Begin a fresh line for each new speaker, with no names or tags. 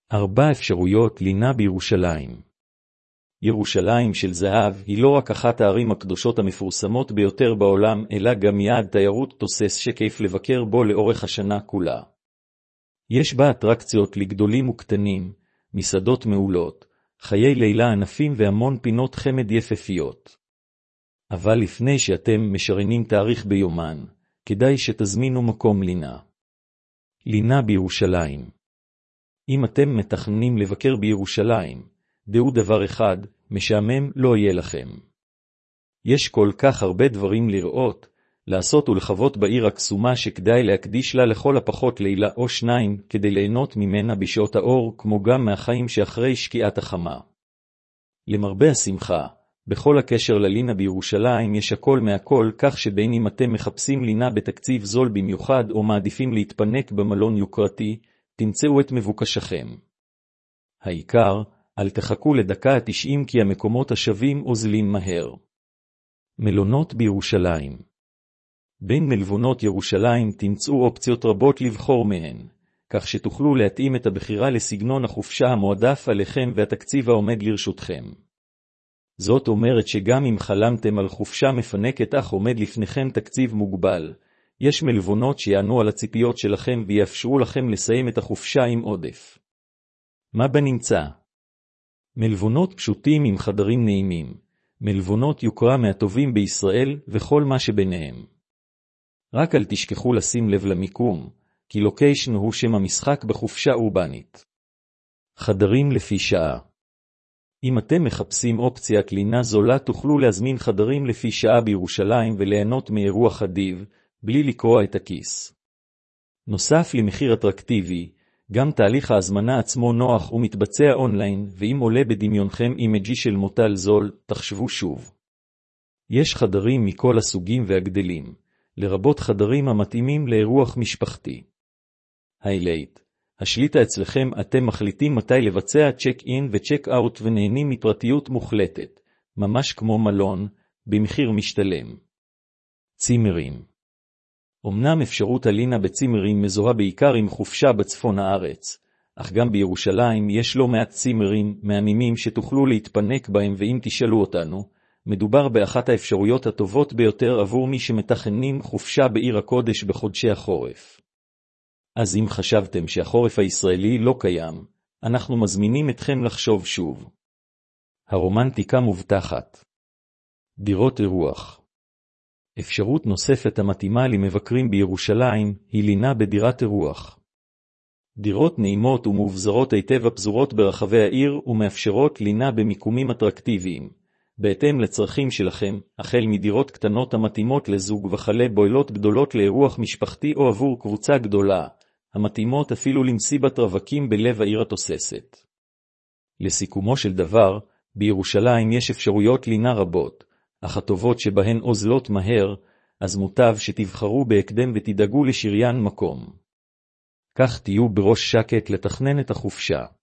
4 אפשרויות לינה בירושלים. ירושלים של זהב היא לא רק אחת הערים הקדושות המפורסמות ביותר בעולם, אלא גם יעד תיירות תוסס שכיף לבקר בו לאורך השנה כולה. יש בה אטרקציות לגדולים וקטנים, מסעדות מעולות, חיי לילה ענפים והמון פינות חמד יפהפיות. אבל לפני שאתם משריינים תאריך ביומן, כדאי שתזמינו מקום לינה. לינה בירושלים. אם אתם מתכננים לבקר בירושלים, דעו דבר אחד, משעמם לא יהיה לכם. יש כל כך הרבה דברים לראות, לעשות ולחוות בעיר הקסומה שכדאי להקדיש לה לכל הפחות לילה או שניים כדי ליהנות ממנה בשעות האור, כמו גם מהחיים שאחרי שקיעת החמה. למרבה השמחה, בכל הקשר ללינה בירושלים יש הכל מהכל, כך שבין אם אתם מחפשים לינה בתקציב זול במיוחד או מעדיפים להתפנק במלון יוקרתי, תמצאו את מבוקשכם. העיקר, אל תחכו לדקה ה-90 כי המקומות השווים אוזלים מהר. מלונות בירושלים. בין מלונות ירושלים תמצאו אופציות רבות לבחור מהן, כך שתוכלו להתאים את הבחירה לסגנון החופשה המועדף עליכם והתקציב העומד לרשותכם. זאת אומרת שגם אם חלמתם על חופשה מפנקת אך עומד לפניכם תקציב מוגבל, יש מלונות שיענו על הציפיות שלכם ויאפשרו לכם לסיים את החופשה עם עודף. מה בנמצא? מלונות פשוטים עם חדרים נעימים, מלונות יוקרה מהטובים בישראל וכל מה שביניהם. רק אל תשכחו לשים לב למיקום, כי לוקיישן הוא שם המשחק בחופשה אורבנית. חדרים לפי שעה. אם אתם מחפשים אופציית לינה זולה תוכלו להזמין חדרים לפי שעה בירושלים וליהנות מאירוח אדיב, בלי לקרוע את הכיס. נוסף למחיר אטרקטיבי, גם תהליך ההזמנה עצמו נוח ומתבצע אונליין, ואם עולה בדמיונכם אימג'י של מוטל זול, תחשבו שוב. יש חדרים מכל הסוגים והגדלים, לרבות חדרים המתאימים לאירוח משפחתי. היילייט, השליטה אצלכם, אתם מחליטים מתי לבצע צ'ק אין וצ'ק אאוט ונהנים מפרטיות מוחלטת, ממש כמו מלון, במחיר משתלם. צימרים. אמנם אפשרות הלינה בצימרים מזוהה בעיקר עם חופשה בצפון הארץ, אך גם בירושלים יש לא מעט צימרים מהמימים שתוכלו להתפנק בהם, ואם תשאלו אותנו, מדובר באחת האפשרויות הטובות ביותר עבור מי שמתכננים חופשה בעיר הקודש בחודשי החורף. אז אם חשבתם שהחורף הישראלי לא קיים, אנחנו מזמינים אתכם לחשוב שוב. הרומנטיקה מובטחת. דירות אירוח. אפשרות נוספת המתאימה למבקרים בירושלים היא לינה בדירת אירוח. דירות נעימות ומובזרות היטב הפזורות ברחבי העיר ומאפשרות לינה במיקומים אטרקטיביים, בהתאם לצרכים שלכם, החל מדירות קטנות המתאימות לזוג וכלה בוילות גדולות לאירוח משפחתי או עבור קבוצה גדולה, המתאימות אפילו למסיבת רווקים בלב העיר התוססת. לסיכומו של דבר, בירושלים יש אפשרויות לינה רבות, אך הטובות שבהן אוזלות מהר, אז מוטב שתבחרו בהקדם ותדאגו לשריין מקום. כך תהיו בראש שקט לתכנן את החופשה.